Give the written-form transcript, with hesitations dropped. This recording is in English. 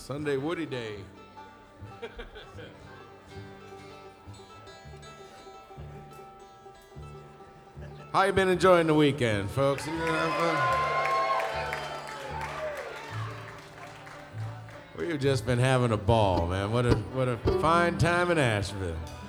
Sunday Woody Day. How you been enjoying the weekend, folks? You have fun? We've just been having a ball, man. What a fine time in Asheville.